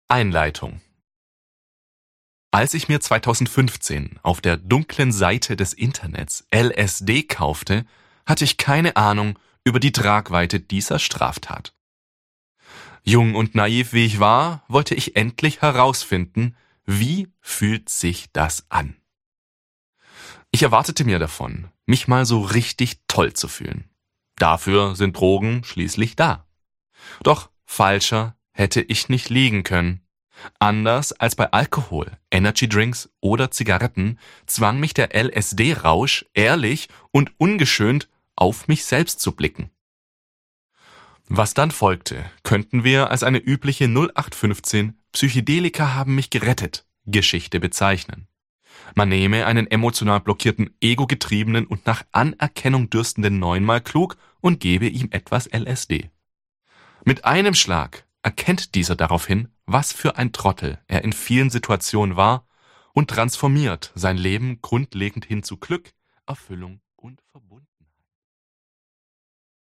Einleitung. Als ich mir 2015 auf der dunklen Seite des Internets LSD kaufte, hatte ich keine Ahnung über die Tragweite dieser Straftat. Jung und naiv wie ich war, wollte ich endlich herausfinden, wie fühlt sich das an. Ich erwartete mir davon, mich mal so richtig toll zu fühlen. Dafür sind Drogen schließlich da. Doch falscher hätte ich nicht liegen können. Anders als bei Alkohol, Energydrinks oder Zigaretten zwang mich der LSD-Rausch ehrlich und ungeschönt auf mich selbst zu blicken. Was dann folgte, könnten wir als eine übliche 0815 Psychedelika haben mich gerettet Geschichte bezeichnen. Man nehme einen emotional blockierten, ego-getriebenen und nach Anerkennung dürstenden Neunmal klug und gebe ihm etwas LSD. Mit einem Schlag erkennt dieser daraufhin, was für ein Trottel er in vielen Situationen war und transformiert sein Leben grundlegend hin zu Glück, Erfüllung und Verbundenheit.